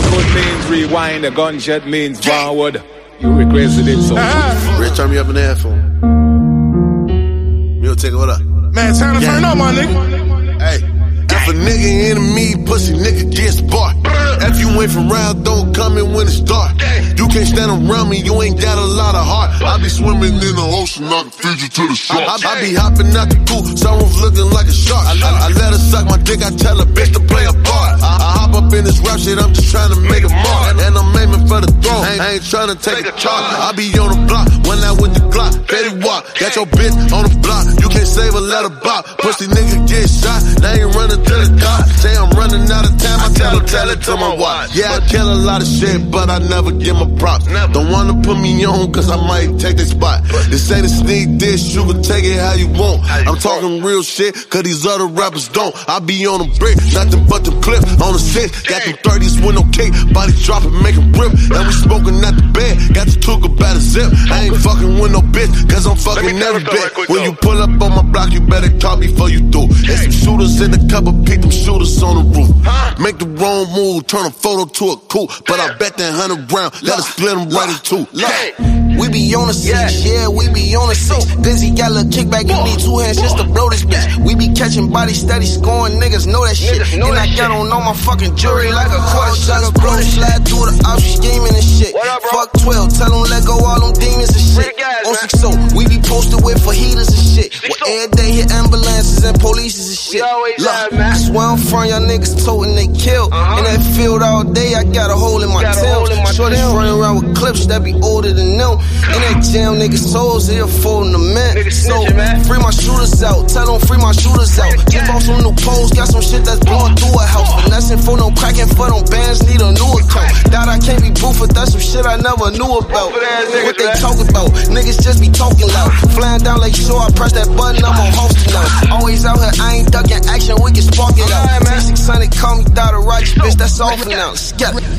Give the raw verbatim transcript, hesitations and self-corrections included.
Forward means rewind, a gunshot means forward. You requested it, so. Uh-huh. Rich, turn me up in the headphone. Me'll take it, what up? Man, time to turn up, my nigga. Hey. If a nigga enemy, pussy nigga gets barred. If you ain't from round, don't come in when it's dark. You can't stand around me, you ain't got a lot of heart. I be swimming in the ocean, I can feed you to the shark. I, I, I be hopping out the coop, someone's looking like a shark. I, I, I let her suck my dick, I tell her bitch to play a part. I, I hop up in this rap shit, I'm just trying to make a mark. And I'm aiming for the throne, I ain't, I ain't trying to take a charge. I be on the block, when I with the Glock, Betty walk. Got your bitch on the block, you can't save her, let her bop. Pussy nigga get shot, now you running to the cop. Say I'm running out of time, I tell her, tell it to my watch. Yeah, I kill a lot of shit, but I never give my props. Don't wanna put me on, cause I might take the spot. This ain't a sneak dish, you can take it how you want. I'm talking real shit, cause these other rappers don't. I be on a brick, nothing but them clips on the six. Got them thirties with no cake, body dropping, make it rip. And we smoking at the bed, got the took about a zip. I ain't fucking with no bitch, cause I'm fucking every bitch. When you pull up on my block, you better call before you do. There's some shooters in the cover, pick them shooters on the roof. Make the wrong move, turn a photo to a coupe. But I bet that hundred round, let us split them right in two. We be on the six, yeah, we be on the six. Busy got a little kickback, you need two hands just to blow this bitch. We be catching bodies steady, scoring, niggas know that shit. And I got on all my fucking jewelry like a quarter shot. Blow slide through the ops, scheming and shit. Fuck twelve, tell them let go all them demons and shit. On six oh, we be posted with fajitas and shit. Well, every day hit ambulances and polices and shit. Look, that's where I'm from, y'all niggas toting they kill. In that field all day, I got a hole in my tail. Shorty running around with clips that be older than them. In that jam, niggas souls here folding the man. So, free my shooters out, tell them free my shooters out. Just bought some new poles, got some shit that's blowing through a house. Finessing for no cracking for them bands, need a new account. Doubt I can't be proof, but that's some shit I never knew about. What they talk about, niggas just be talking loud. Flying down Lake Shore, I press that button, I'm on hosting now. Always out here, I ain't ducking action, we can spark it out. six hundred, call me Dada Roger, bitch, that's all for now. Skep.